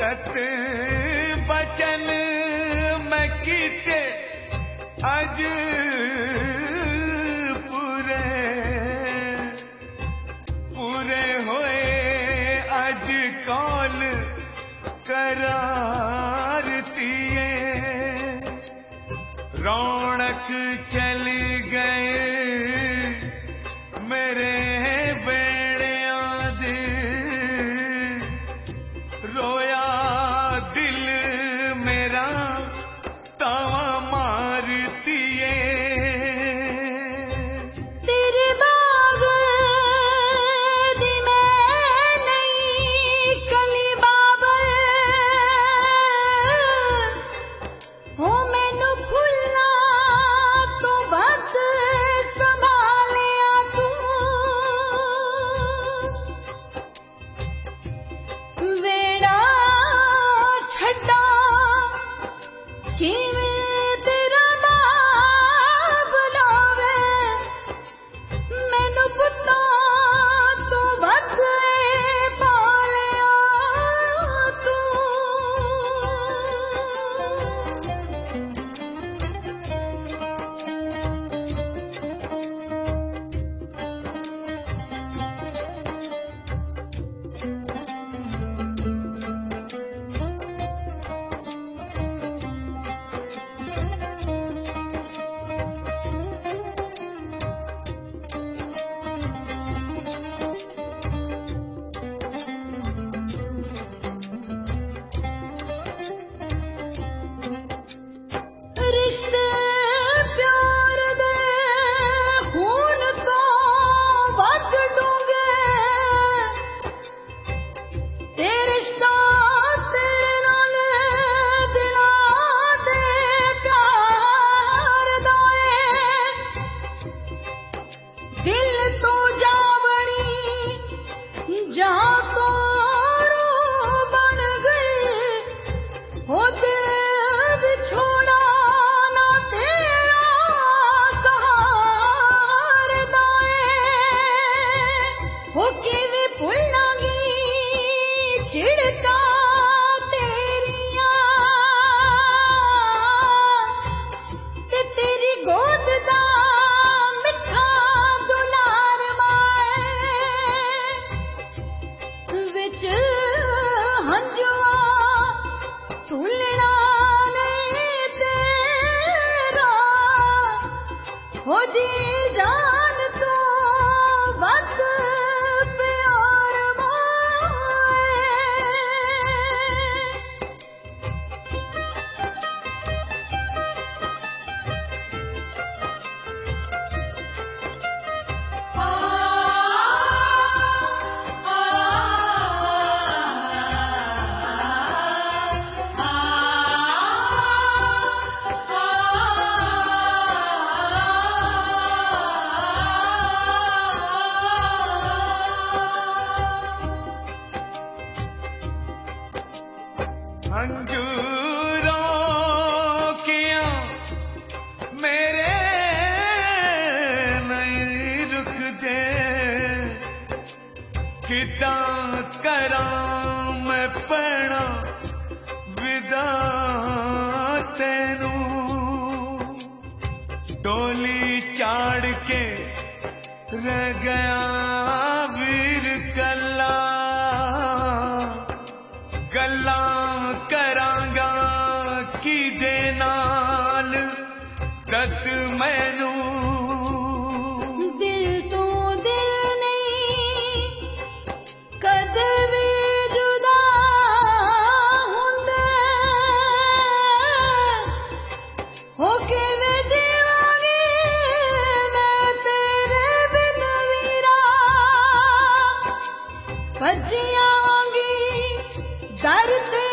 सत बचन मैं कीते अज पूरे होए अज कौल करारतिए रौनक चली गए मेरे बेड़ियां दे रोया दिल मेरा तावा मारतिए तेरे बाग दी मैं नहीं कली बाबर हो मैनू फुल्ला तो बद संभालिया तू वेड़ा छड्डा किवें तेरा बाप बुलावे मैनू पुत्ता तो वध पालिया तू रिश्ते प्यार दे खून तो वध डूंगे ते रिश्ता तेरे नाल दिलां दे प्यार दा ऐ दिल तो जावनी जहां तो रूह बन गई हो दिल विछोड़ा ना तेरा सहारदा ऐ हो किवें भुल्लांगी झिड़का तेरियां ते तेरी गोद दा मिठा दुलार माए विच हंजुआ भुलना नहीं तेरा हो जी जान तो वध प्यार माए अंजूरों किया मेरे नहीं रुकते किदां करां मैं पढ़ा विदा तेनू डोली चाड़ के रह गया वीर कला गल्लां करांगा किदे नाल दस मैनू दिल तो दिल नहीं कदे भी जुदा हुंदे हो किवें जीवांगी मैं तेरे बिन वीरा भज्जियां वांगी दर ते